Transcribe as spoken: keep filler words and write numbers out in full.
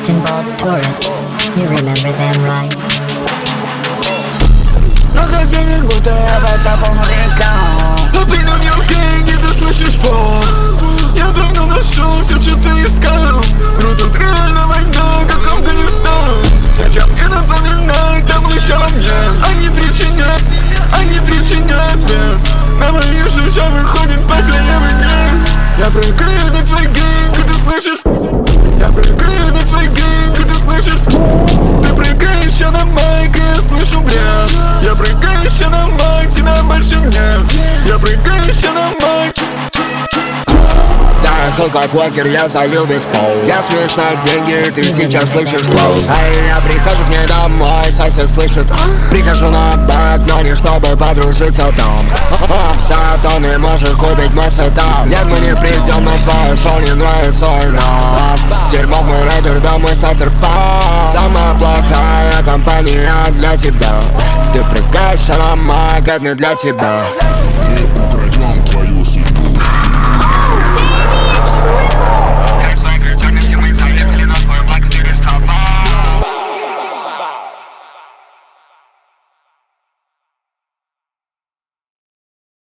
just involves Tourette's. You remember them, right? Много денег, будто я в это полный аккаунт. Опять на мне деньги, ты слышишь фон. Я давно нашелся, что ты искал. Но тут реально война, как Афганистан. Зачем мне напоминать, там еще мне? Они причинят, они причинят вред. На моих же выходит последний день. Я прыгаю на твой гейм, ты слышишь? Я прыгаю на твой гейм, ты слышишь? Ты прыгаешь еще на майк, и я слышу бред. Я прыгаю еще на майк, тебя больше нет. Я прыгаю еще на майк. Заехал как Уокер, я залил весь пол. Я смеюсь на деньги, ты сейчас слышишь слов. Эй, я прихожу к ней домой, сосед слышит. Прихожу на бэк, но не чтобы подружиться там. Апсет, он не может купить мой сетап. Нет, мы не придем на твое шоу, не нравится enough. Дерьмо мой рейдер, да мой стартер-пак. Самая плохая компания для тебя. Ты прыгаешь на майк, это не для тебя.